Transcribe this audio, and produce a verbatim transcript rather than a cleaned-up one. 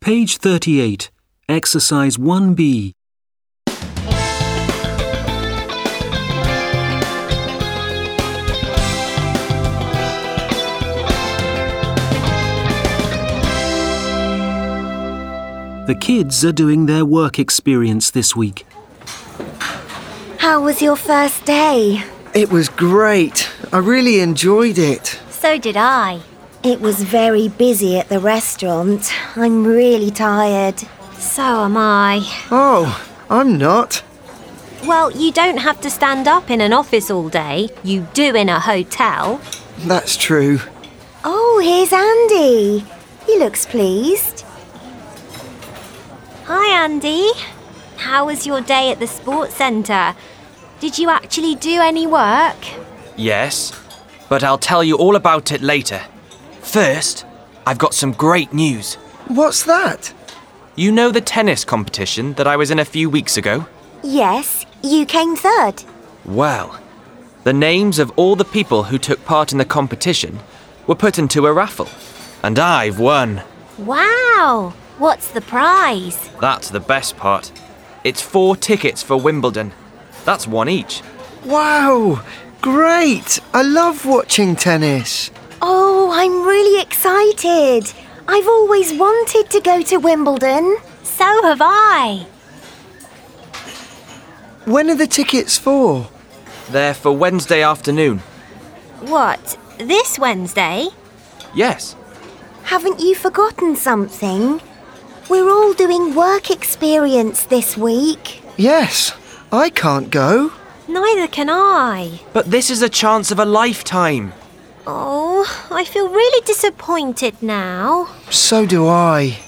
Page thirty-eight, Exercise one B. The kids are doing their work experience this week. How was your first day? It was great. I really enjoyed it. So did I. It was very busy at the restaurant. I'm really tired. So am I. Oh, I'm not. Well, you don't have to stand up in an office all day. You do in a hotel. That's true. Oh, here's Andy. He looks pleased. Hi, Andy. How was your day at the sports centre? Did you actually do any work? Yes, but I'll tell you all about it later. First, I've got some great news. What's that? You know the tennis competition that I was in a few weeks ago? Yes, you came third. Well, the names of all the people who took part in the competition were put into a raffle, and I've won. Wow! What's the prize? That's the best part. It's four tickets for Wimbledon. That's one each. Wow! Great! I love watching tennis. Oh, I'm really excited. I've always wanted to go to Wimbledon. So have I. When are the tickets for? They're for Wednesday afternoon. What, this Wednesday? Yes. Haven't you forgotten something? We're all doing work experience this week. Yes, I can't go. Neither can I. But this is a chance of a lifetime. Oh, I feel really disappointed now. So do I.